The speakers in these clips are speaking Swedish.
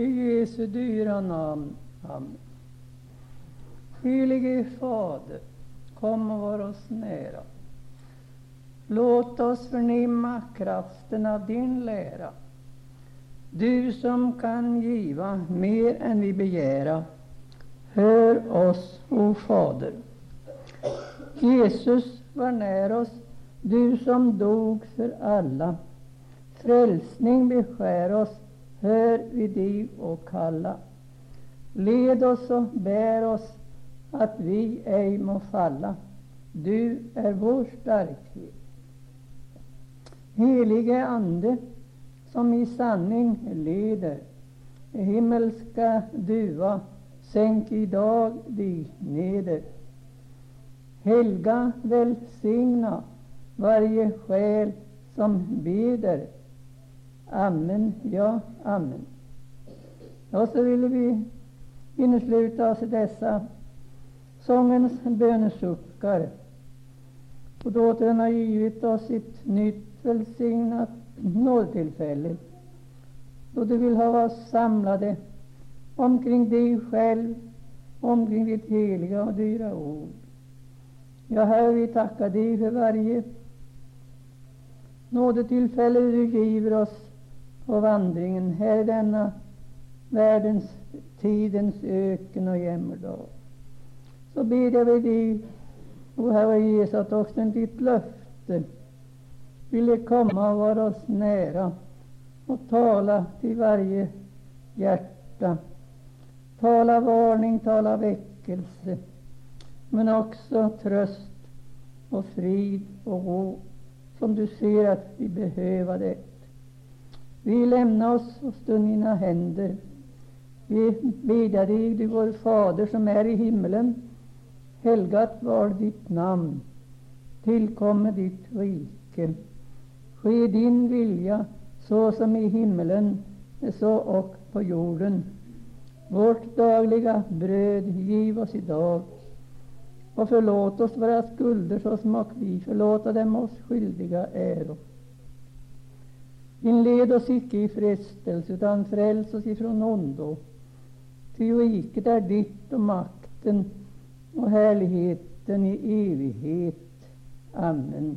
I Jesu dyra namn. Amen. Helige Fader, kom och var oss nära. Låt oss förnimma kraften av din lära. Du som kan giva mer än vi begära, hör oss, o Fader. Jesus var nära oss, du som dog för alla. Frälsning beskär oss, hör vi dig och kalla. Led oss och bär oss, att vi ej må falla. Du är vår starkhet. Helige Ande, som i sanning leder, himmelska duva, sänk idag dig neder. Helga välsigna varje själ som beder. Amen, ja, amen. Och så vill vi innesluta oss i dessa sångens bönesuckar. Och då den har givit oss ett nytt välsignat nådtillfälle, då du vill ha oss samlade omkring dig själv, omkring ditt heliga och dyra ord. Ja, Herre, vi tackar dig för varje nådetillfälle du giver oss på vandringen här i denna världens, tidens öken och jämmerdag. Så ber jag vid dig, o Herre Jesus, att också ditt löfte ville komma och vara oss nära och tala till varje hjärta. Tala varning, tala väckelse, men också tröst och frid och ro, som du ser att vi behöver det. Vi lämnar oss och stund i dina händer. Vi bedjar dig, du vår Fader som är i himmelen. Helgat var ditt namn. Tillkommer ditt rike. Ske din vilja, så som i himmelen, så och på jorden. Vårt dagliga bröd giv oss idag. Och förlåt oss våra skulder, så som och vi förlåta dem oss skyldiga äro. Inled oss icke i frestelse, utan fräls oss ifrån ondo. Ty riket är ditt och makten och härligheten i evighet. Amen.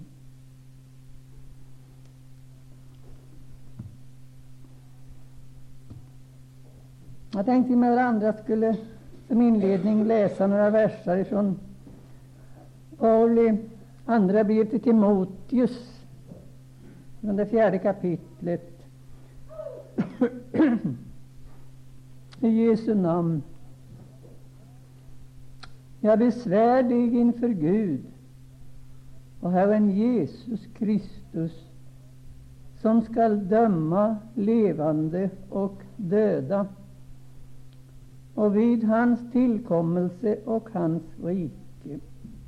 Jag tänkte med andra skulle som inledning läsa några versar ifrån Pauli andra brev till Timoteus, från det 4:e kapitlet. I Jesu namn. Jag besvär dig inför Gud och Herren Jesus Kristus, som skall döma levande och döda, och vid hans tillkommelse och hans rike.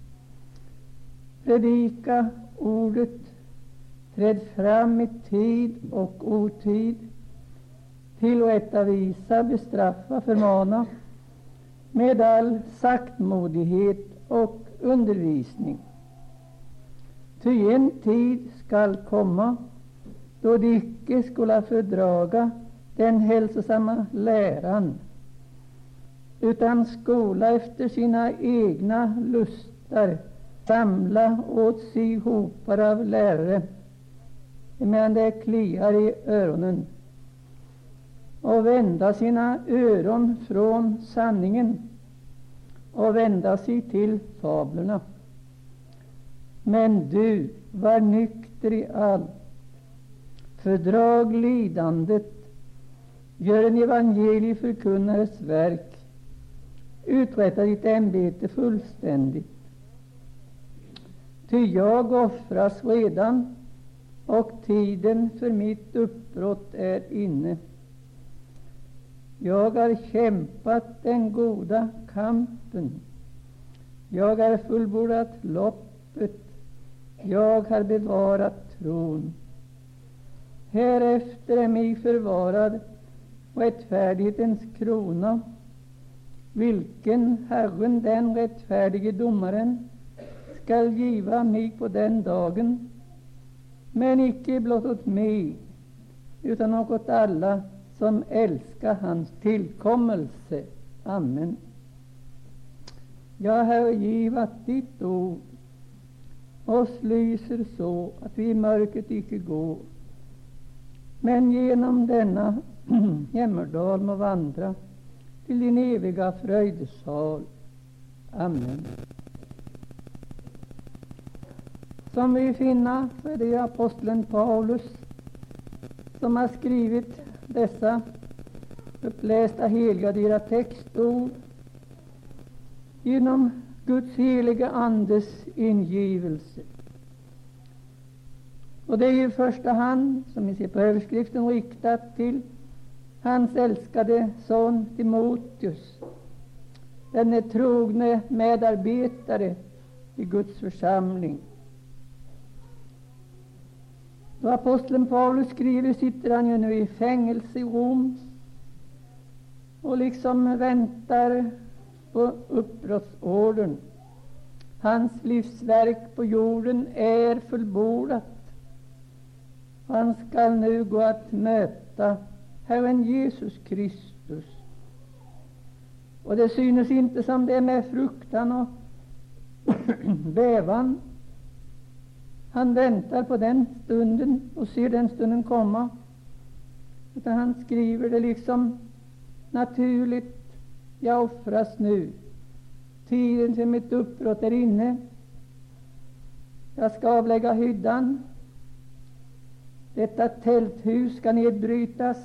Predika ordet, träd fram i tid och otid, tillrättavisa, bestraffa, förmana, med all saktmodighet och undervisning. Ty en tid skall komma, då de icke skola fördraga den hälsosamma läran, utan skola efter sina egna lustar samla åt sig hopar av lärare, medan det kliar i öronen, och vända sina öron från sanningen och vända sig till fablerna. Men du, var nykter i allt, fördrag lidandet, gör en evangelieförkunnares verk, uträtta ditt ämbete fullständigt. Ty jag offras redan, och tiden för mitt uppbrott är inne. Jag har kämpat den goda kampen. Jag har fullbordat loppet. Jag har bevarat tron. Härefter är mig förvarad rättfärdighetens krona, vilken Herren, den rättfärdige domaren, skall giva mig på den dagen, men icke blott åt mig, utan åt alla som älskar hans tillkommelse. Amen. Ja, Herre, giv att ditt ord oss lyser så att vi i mörkret icke går, men genom denna jämmerdal må vandra till din eviga fröjdesal. Amen. Som vi finner så är det aposteln Paulus som har skrivit dessa upplästa heliga textord genom Guds heliga andes ingivelse. Och det är i första hand, som vi ser på överskriften, riktat till hans älskade son Timoteus, denne trogne medarbetare i Guds församling. Då aposteln Paulus skriver sitter han ju nu i fängelse i Rom och liksom väntar på uppbrottsordern. Hans livsverk på jorden är fullbordat. Han skall nu gå att möta Herren Jesus Kristus. Och det synes inte som det är med fruktan och bävan. Han väntar på den stunden och ser den stunden komma. Utan han skriver det liksom naturligt. Jag offras nu. Tiden för mitt uppbrott är inne. Jag ska avlägga hyddan. Detta tälthus ska nedbrytas.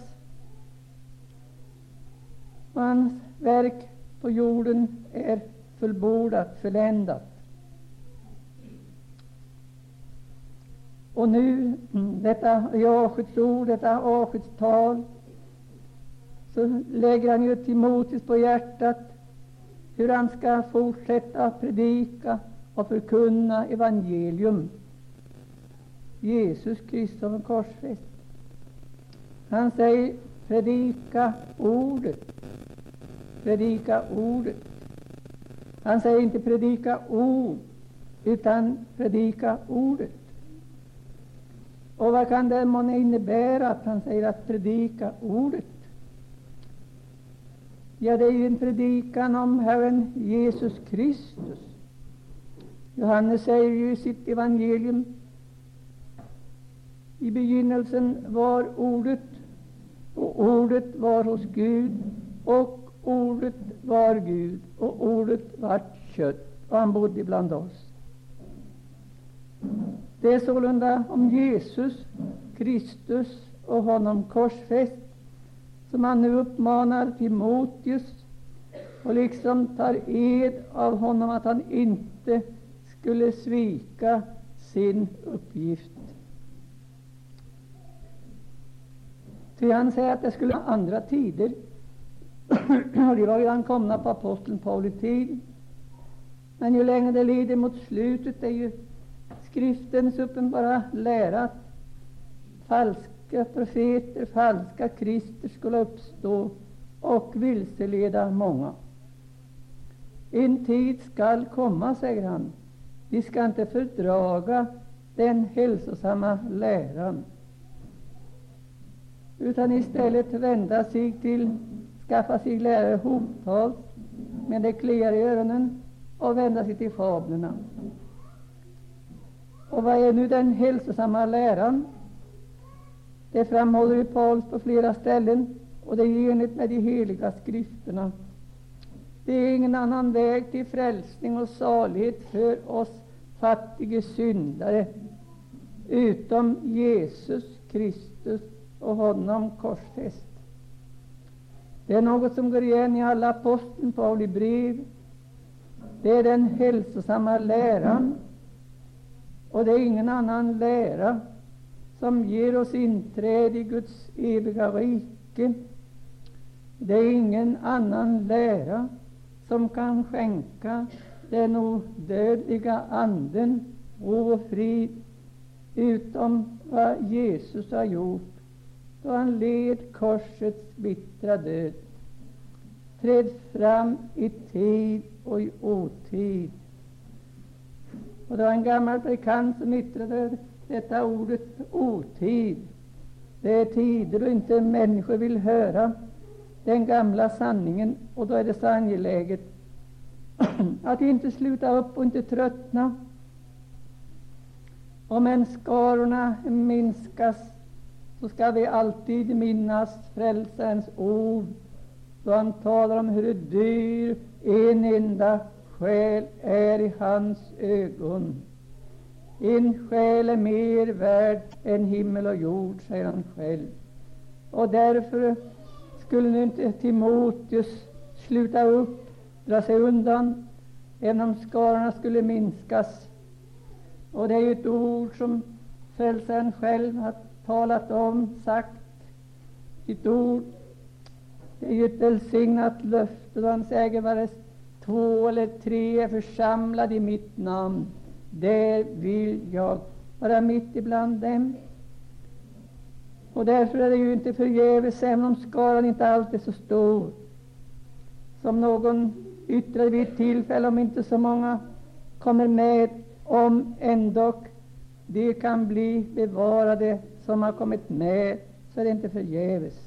Och hans verk på jorden är fullbordat, förländat. Och nu, detta avskedsord, detta avskedstal, så lägger han ju Timoteus på hjärtat hur han ska fortsätta att predika och förkunna evangelium. Jesus Kristus korsfäst. Han säger predika ordet. Predika ordet. Han säger inte predika ord, utan predika ordet. Och vad kan det månne innebära att han säger att predika ordet? Ja, det är ju en predikan om Herren Jesus Kristus. Johannes säger ju i sitt evangelium: i begynnelsen var ordet, och ordet var hos Gud, och ordet var Gud, och ordet vart kött, och han bodde bland oss. Det är sålunda om Jesus Kristus och honom korsfäst som han nu uppmanar Timoteus, och liksom tar ed av honom att han inte skulle svika sin uppgift. Ty han säger att det skulle vara andra tider, och det var redan komna på aposteln Paulus tid. Men ju längre det lider mot slutet är ju skriftens uppenbara lära att falska profeter, falska krister skulle uppstå och vilseleda många. En tid skall komma, säger han. Vi ska inte fördraga den hälsosamma läran, utan istället vända sig till, skaffa sig lärare hoptals med det kliar i öronen, och vända sig till fablerna. Och vad är nu den hälsosamma läran? Det framhåller ju Paulus på flera ställen, och det är enligt med de heliga skrifterna. Det är ingen annan väg till frälsning och salighet för oss fattiga syndare utom Jesus Kristus och honom korsfäst. Det är något som går igen i alla aposteln Pauli brev. Det är den hälsosamma läran, och det är ingen annan lära som ger oss inträde i Guds eviga rike. Det är ingen annan lära som kan skänka den odödliga anden ro och frid, utom vad Jesus har gjort då han led korsets bittra död. Träd fram i tid och i otid. Och det var en gammal predikant som yttrade detta ordet otid. Det är tider då inte människor vill höra den gamla sanningen, och då är det så angeläget att inte sluta upp och inte tröttna. Om än skarorna minskas, så ska vi alltid minnas Frälsarens ord, då han talar om hur dyr en enda själ är i hans ögon. En själ är mer värd än himmel och jord, säger han själv. Och därför skulle nu inte Timoteus sluta upp, dra sig undan, även om skarorna skulle minskas. Och det är ju ett ord som Frälsaren själv har talat om, sagt. Sitt ord, det är ju ett välsignat löfte, då han säger: vare 2 eller 3 är församlade i mitt namn, där vill jag vara mitt ibland dem. Och därför är det ju inte förgäves, även om skaran inte alltid är så stor. Som någon yttrade vid ett tillfälle, om inte så många kommer med, om ändå de kan bli bevarade som har kommit med, så är det inte förgäves.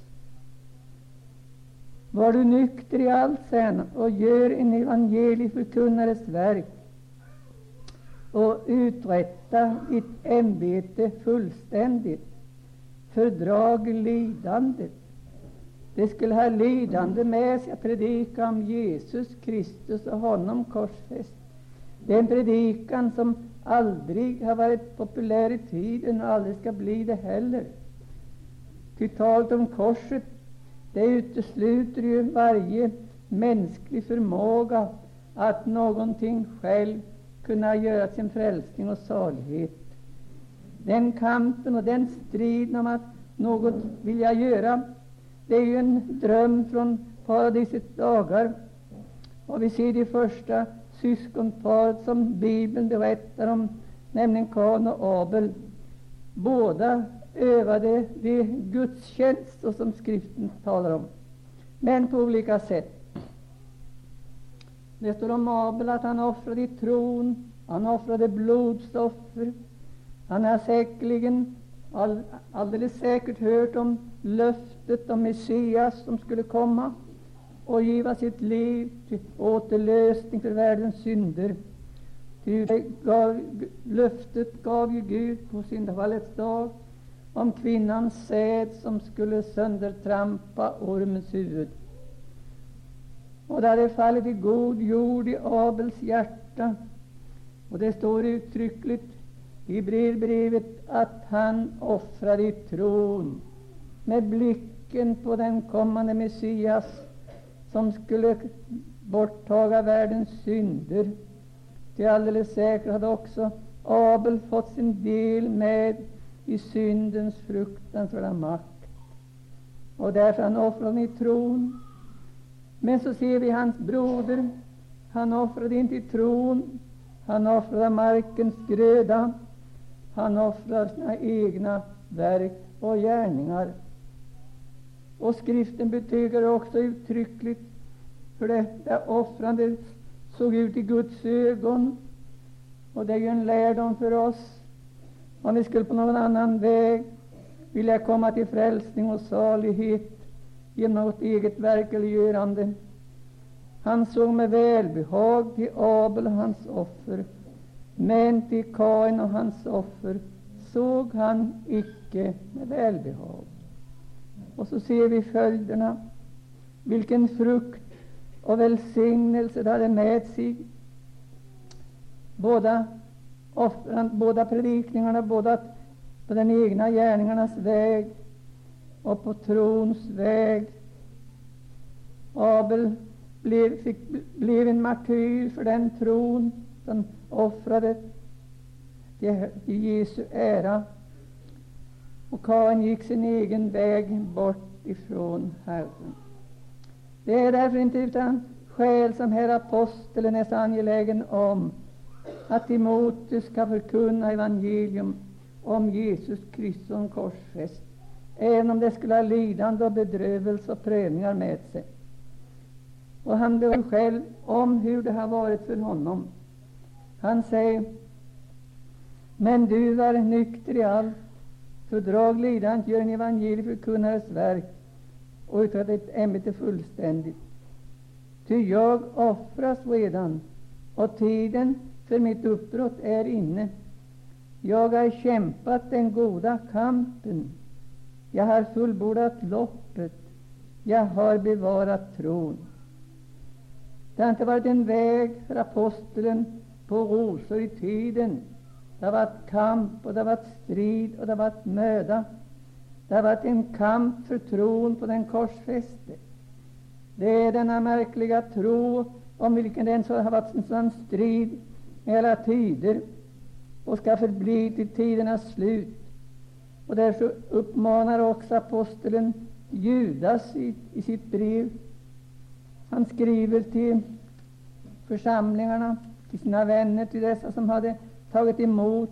Var du nykter i allt sen och gör en evangelieförkunnares verk och uträtta ditt ämbete fullständigt, fördrag lidandet. Det skulle ha lidande med sig att predika om Jesus Kristus och honom korsfäst. Det är en predikan som aldrig har varit populär i tiden och aldrig ska bli det heller. Ty talet om korset, det utesluter ju varje mänsklig förmåga att någonting själv kunna göra sin frälsning och salighet. Den kampen och den striden om att något vilja göra, det är ju en dröm från paradisets dagar. Och vi ser det första syskonparet som Bibeln berättar om, nämligen Kain och Abel. Båda övade de gudstjänst, och som skriften talar om, men på olika sätt. Det står om Abel att han offrade i tron, han offrade blodsoffer. Han har säkerligen alldeles säkert hört om löftet om Messias som skulle komma och giva sitt liv till återlösning för världens synder. Löftet gav ju Gud på syndafallets dag om kvinnans säd som skulle söndertrampa ormens huvud. Och det hade fallit i god jord i Abels hjärta. Och det står uttryckligt i Hebreerbrevet att han offrade i tron, med blicken på den kommande Messias som skulle borttaga världens synder. Till alldeles säkert hade också Abel fått sin del med i syndens fruktansvärda makt. Och därför han offrade i tron. Men så ser vi hans broder. Han offrade inte i tron. Han offrade markens gröda. Han offrade sina egna verk och gärningar. Och skriften betygar också uttryckligt hur det offrandet såg ut i Guds ögon. Och det är ju en lärdom för oss. Om vi skulle på någon annan väg vilja komma till frälsning och salighet genom något eget verk eller görande. Han såg med välbehag till Abel och hans offer, men till Kain och hans offer såg han icke med välbehag. Och så ser vi följderna, vilken frukt och välsignelse det hade med sig. Båda predikningarna, båda på den egna gärningarnas väg och på trons väg. Abel blev en martyr för den tron som offrade till Jesu ära. Och Kain gick sin egen väg bort ifrån Herren. Det är därför inte utan skäl som här aposteln är så angelägen om att Timoteus ska förkunna evangelium om Jesus Kristus som korsfäst, även om det skulle ha lidande och bedrövelse och prövningar med sig. Och han berättar själv om hur det har varit för honom. Han säger: men du var nykter i allt fördrag lidande, gör en evangelieförkunnares verk och uträtta ett ämbete fullständigt. Ty jag offras redan, och tiden för mitt uppbrott är inne. Jag har kämpat den goda kampen. Jag har fullbordat loppet. Jag har bevarat tron. Det har inte varit en väg för aposteln på rosor i tiden. Det har varit kamp, och det har varit strid, och det har varit möda. Det har varit en kamp för tron på den korsfäste. Det är denna märkliga tro om vilken den så har varit en sån strid i alla tider och ska förbli till tidernas slut. Och därför uppmanar också aposteln Judas i sitt brev. Han skriver till församlingarna, till sina vänner, till dessa som hade tagit emot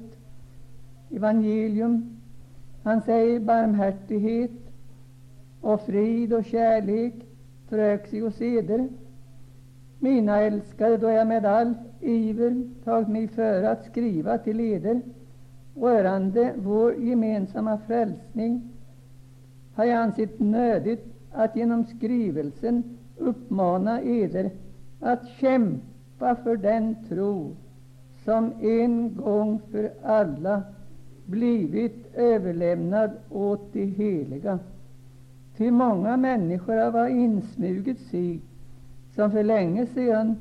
evangelium. Han säger: barmhärtighet och frid och kärlek förök sig och seder. Mina älskade, då jag med all iver tagit mig för att skriva till eder rörande vår gemensamma frälsning, har jag ansett nödigt att genom skrivelsen uppmana eder att kämpa för den tro som en gång för alla blivit överlämnad åt de heliga. Ty många människor har insmugit sig, som för länge sedan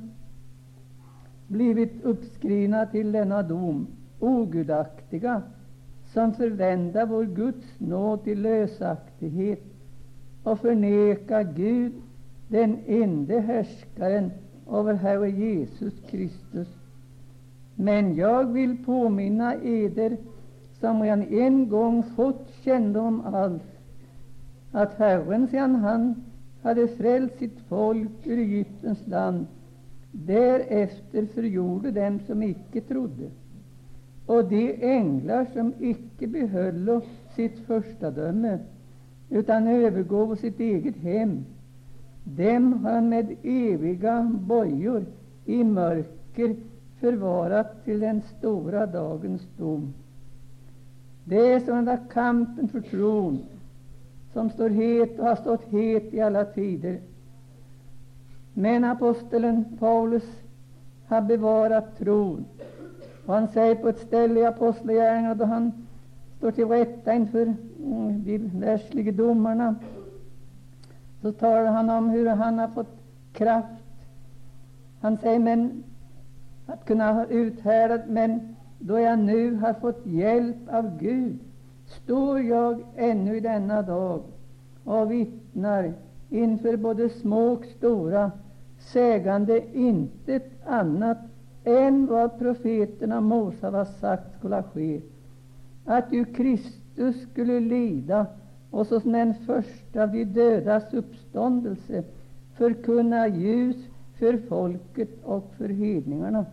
blivit uppskrivna till denna dom, ogudaktiga, som förvända vår Guds nåd till lösaktighet och förneka Gud, den ende härskaren över Herre Jesus Kristus. Men jag vill påminna eder, som redan en gång fått kännedom om allt, att Herren, sedan han hade frälst sitt folk ur Egyptens land, därefter förgjorde dem som icke trodde, och de änglar som icke behöll sitt förstadöme, utan övergav sitt eget hem, dem har han med eviga bojor i mörker förvarat till den stora dagens dom. Det är sådana kampen för tron som står het och har stått het i alla tider. Men aposteln Paulus har bevarat tron. Och han säger på ett ställe i Apostlagärningarna, då han står till rätta inför de världsliga domarna, så talar han om hur han har fått kraft. Han säger: men att kunna ha uthärdat, men då jag nu har fått hjälp av Gud, står jag ännu i denna dag och vittnar inför både små och stora, sägande intet annat än vad profeterna Mose har sagt skulle ske, att ju Kristus skulle lida och såsom den första av de dödas uppståndelse förkunna ljus för folket och för hedningarna.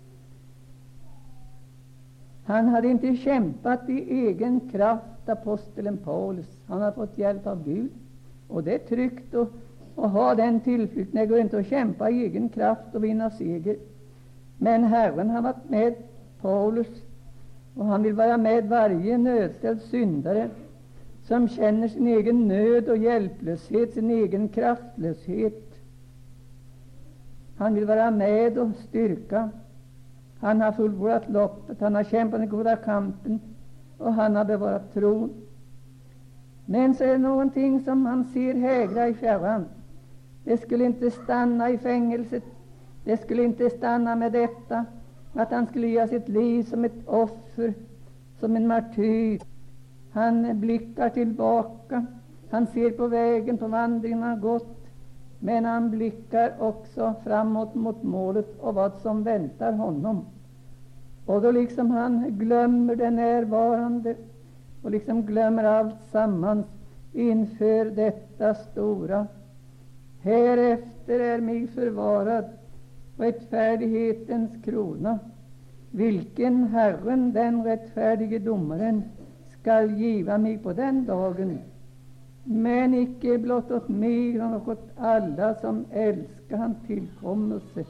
Han hade inte kämpat i egen kraft, aposteln Paulus. Han har fått hjälp av Gud. Och det är tryggt att ha den tillflykten. Det går inte att kämpa i egen kraft och vinna seger. Men Herren har varit med Paulus, och han vill vara med varje nödställd syndare som känner sin egen nöd och hjälplöshet, sin egen kraftlöshet. Han vill vara med och styrka. Han har fullbordat loppet, han har kämpat den goda kampen, och han har bevarat tron. Men så är det någonting som han ser hägra i fjärran. Det skulle inte stanna i fängelset. Det skulle inte stanna med detta, att han skulle ge sitt liv som ett offer, som en martyr. Han blickar tillbaka. Han ser på vägen, på vandringen han gått. Men han blickar också framåt mot målet och vad som väntar honom. Och då liksom han glömmer det närvarande och liksom glömmer allt sammans inför detta stora. Härefter är mig förvarad rättfärdighetens krona, vilken Herren, den rättfärdige domaren, skall giva mig på den dagen, men icke blott åt mig utan åt alla som älskar hans tillkommelse.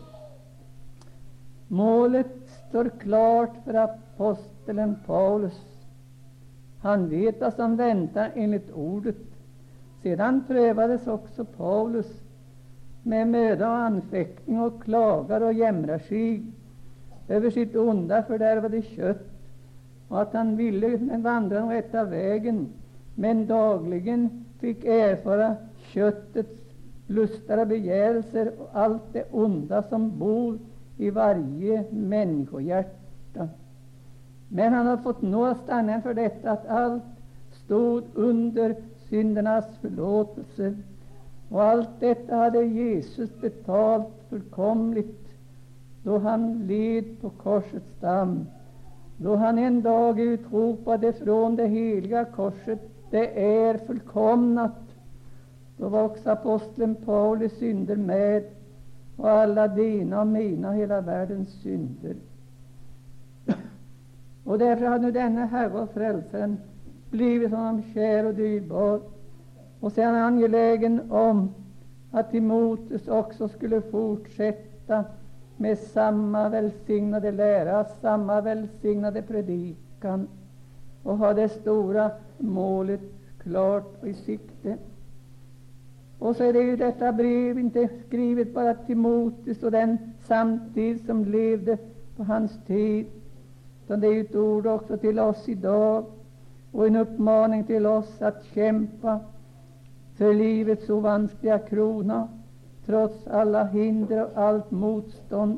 Målet står klart för aposteln Paulus. Han vet vad som väntar enligt ordet. Sedan prövades också Paulus med möda och anfäktning och klagar och jämrar sig över sitt onda fördärvade kött, och att han ville vandra den rätta vägen, men dagligen fick erfara köttets lustar och begärelser och allt det onda som bor i varje människohjärta. Men han har fått nå stanna för detta, att allt stod under syndernas förlåtelse, och allt detta hade Jesus betalt fullkomligt då han led på korsets damm, då han en dag utropade från det heliga korset: det är fullkomnat. Då var också aposteln Paulus synder med, och alla dina och mina, hela världens synder. Och därför har nu denna Herre och Frälsaren blivit honom kär och dyrbar, och sedan är han angelägen om att Timoteus också skulle fortsätta med samma välsignade lära, samma välsignade predikan, och ha det stora målet klart i sikte. Och så är det ju detta brev inte skrivet bara till Timoteus och den samtid som levde på hans tid, utan det är ett ord också till oss idag, och en uppmaning till oss att kämpa för livets ovanskliga krona, trots alla hinder och allt motstånd.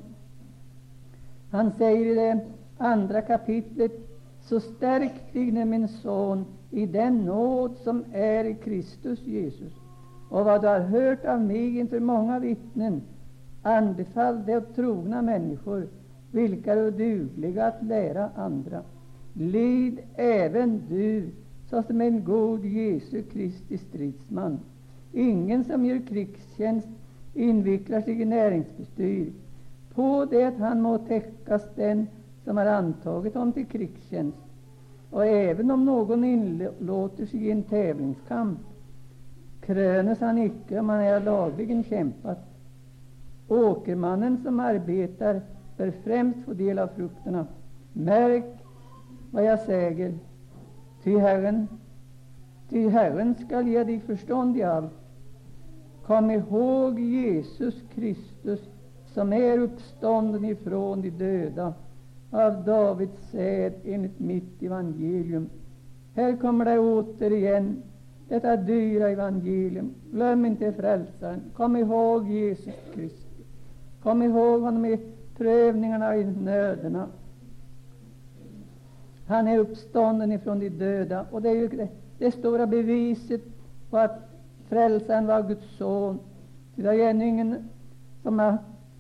Han säger i det 2:a kapitlet: så stärk dig nu, min son, i den nåd som är i Kristus Jesus, och vad du har hört av mig inför många vittnen, anbefall det åt trogna människor, vilka är dugliga att lära andra. Lid även du såsom en god Jesu Kristi stridsman. Ingen som gör krigstjänst invicklar sig i näringsbestyr, på det att han må täckas den som har antagit honom till krigstjänst. Och även om någon inlåter sig i en tävlingskamp, krönes han icke om han är lagligen kämpat. Åkermannen som arbetar bör främst få del av frukterna. Märk vad jag säger, ty Herren skall ge dig förstånd i allt. Kom ihåg Jesus Kristus, som är uppstånden ifrån de döda, av Davids säd enligt mitt evangelium. Här kommer det återigen, detta dyra evangelium. Glöm inte frälsaren. Kom ihåg Jesus Kristus. Kom ihåg honom i prövningarna och i nöderna. Han är uppstånden ifrån de döda, och det är ju det stora beviset på att frälsaren var Guds son. Det är ännu ingen som har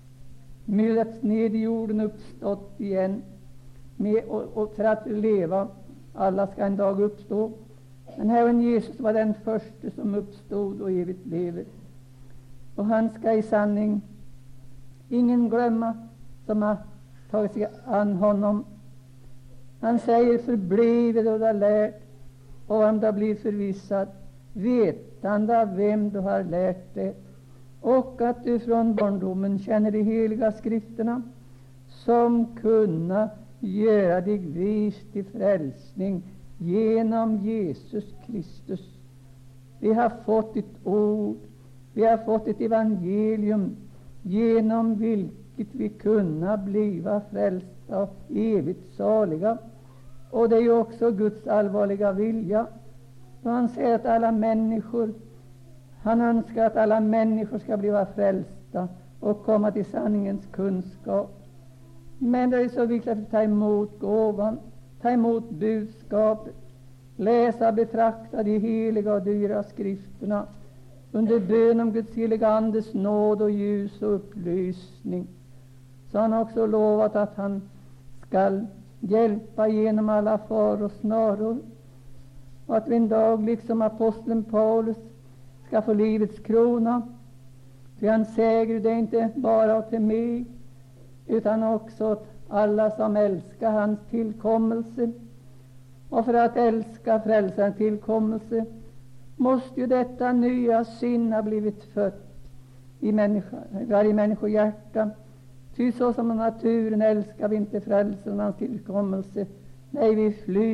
myllats ned i jorden uppstått igen och för att leva. Alla ska en dag uppstå, men Herren Jesus var den första som uppstod och evigt lever, och han ska i sanning ingen glömma som har tagit sig an honom. Han säger: förblev det du har lärt, och om du har blivit förvissad, vetande av vem du har lärt det, och att du från barndomen känner de heliga skrifterna, som kunna göra dig vis till frälsning genom Jesus Kristus. Vi har fått ett ord, vi har fått ett evangelium, genom vilket vi kunna bliva frälsta och evigt saliga. Och det är ju också Guds allvarliga vilja, då han säger att alla människor, han önskar att alla människor ska bliva frälsta och komma till sanningens kunskap. Men det är så viktigt att ta emot gåvan, ta emot budskapet, läsa och betrakta de heliga och dyra skrifterna under bön om Guds heliga Andes nåd och ljus och upplysning. Så han har också lovat att han skall hjälpa genom alla faror och snaror, och att vi en dag liksom aposteln Paulus ska få livets krona. För han säger det inte bara till mig, utan också åt alla som älskar hans tillkommelse. Och för att älska frälsarens tillkommelse måste ju detta nya sinne ha blivit fött i varje människohjärta. Ty så som naturen älskar vi inte frälsaren hans tillkommelse. Nej, vi flyr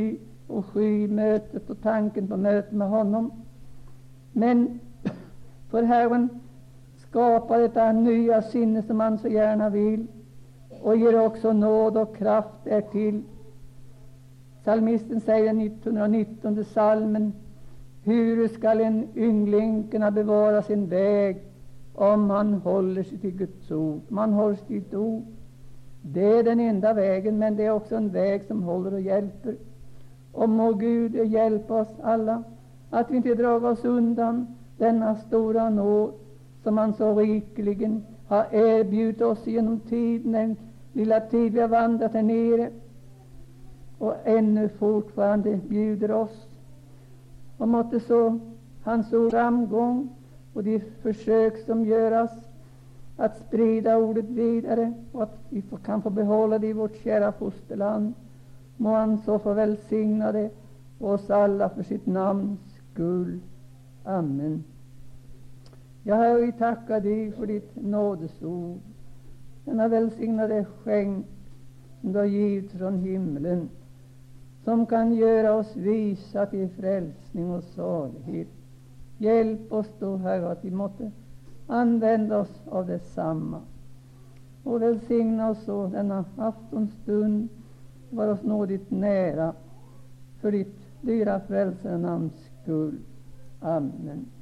och sky mötet och tanken på mötet med honom. Men för Herren skapar detta nya sinne som han så gärna vill, och ger också nåd och kraft därtill. Psalmisten säger i 119 psalmen: hur skall en yngling kunna bevara sin väg om han håller sig till Guds ord? Man håller sig till ett ord. Det är den enda vägen, men det är också en väg som håller och hjälper. Och må Gud hjälpa oss alla att vi inte drar oss undan denna stora nåd som han så rikligen har erbjudit oss genom tiden, den lilla tid vi har vandrat här nere, och ännu fortfarande bjuder oss. Och måtte så hans ord framgång och de försök som göras att sprida ordet vidare, och att vi kan få behålla det i vårt kära fosterland, må han så få välsigna det oss alla för sitt namns skull. Amen. Jag har vi tackar dig för ditt nådesord, denna välsignade skänk som du har givit från himlen, som kan göra oss visa till frälsning och salighet. Hjälp oss då, Herre, att vi måtte använda oss av detsamma, och välsigna oss så denna aftonstund, var oss nådigt nära, för ditt dyra frälsarnamns skull. Amen.